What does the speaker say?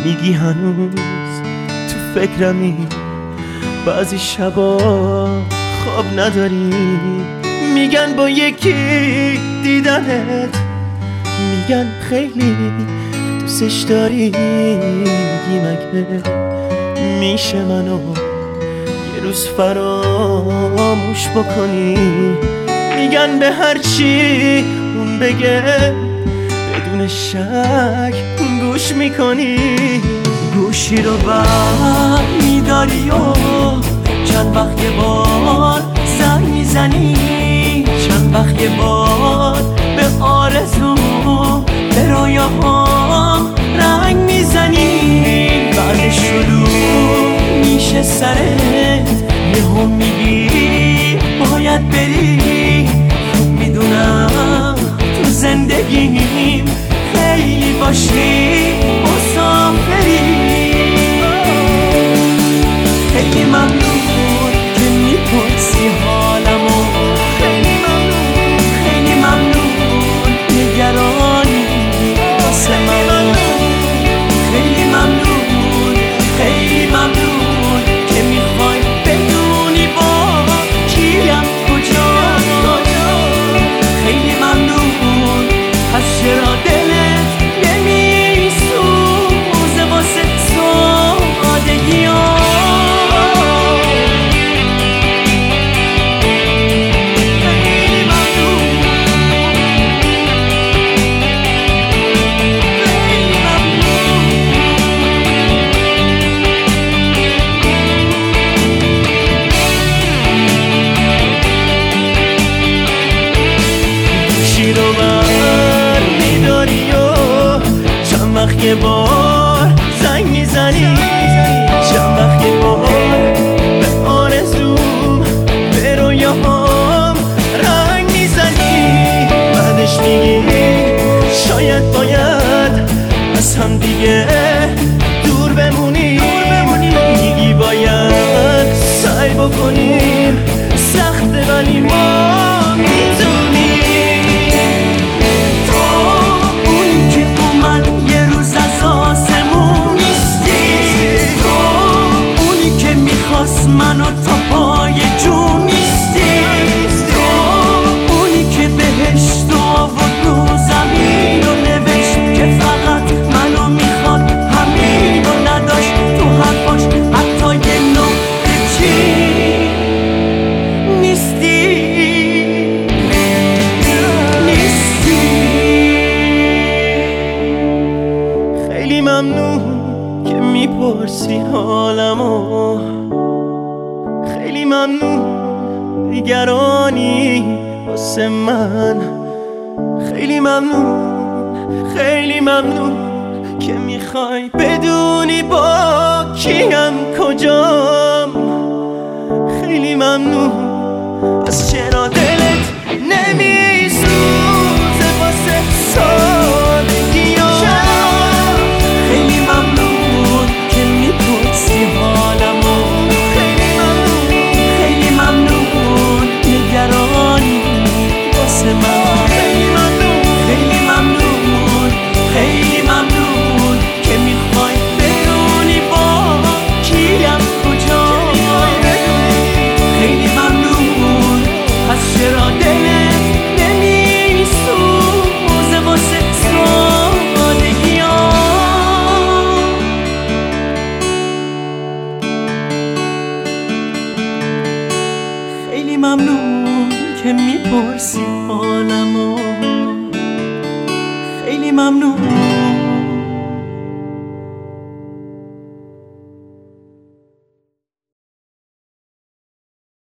میگی هنوز تو فکرمی، بعضی شبا خواب نداری، میگن با یکی دیدنت، میگن خیلی دوستش داری. میگی مگه میشه منو یه روز فراموش بکنی؟ میگن به هر چی اون بگه بدون شک گوش میکنی. گوشی رو بر میداری و چند وقت یه بار زنگ میزنی، چند وقت یه بار به آرزو به رویاهام رنگ میزنی. بعد شروع میشه سرت، یهو میگی باید بری. میدونم تو زندگیم خیلی باشی مسافری. خیلی ممنون که میپرسی حالمو، خیلی ممنون، خیلی ممنون نگرانی واسه من. خیلی ممنون، خیلی ممنون که میخوای بدونی با کیم کجا. خیلی ممنون، پس چرا دلت نمیسوزه واسه سادگی‌ها؟ رو بر میداری و چند وقت یه بار زنگ میزنی، چند وقت یه بار به آرزوم به رویاهام رنگ میزنی. بعدش میگی شاید باید از هم دیگه دور بمونی، میگی باید سعی بکنیم، سخته ولی ما میتونیم. منو تا پای جون نیستی، تو اونی که بهشت و آورد رو زمین و نوشت که فقط منو میخواد همین و نداشت تو حرفاش حتی یه نقطه چین. نیستی خیلی ممنون که میپرسی حالمو، خیلی ممنون نگرانی واسه من. خیلی ممنون، خیلی ممنون که میخوای بدونی با کیم کجام. خیلی ممنون، از چرا دلت نمیسوزه واسه سادگی‌ها. خیلی ممنون که میپرسی حالمو، نگرانی واسه من. خیلی ممنون، خیلی ممنون، خیلی ممنون که میخوای بدونی با کیم کجا. خیلی ممنون، پس چرا دلت نمیسوزه واسه سادگی‌ها؟ خیلی ممنون که میپرسی حالمو، خیلی ممنون.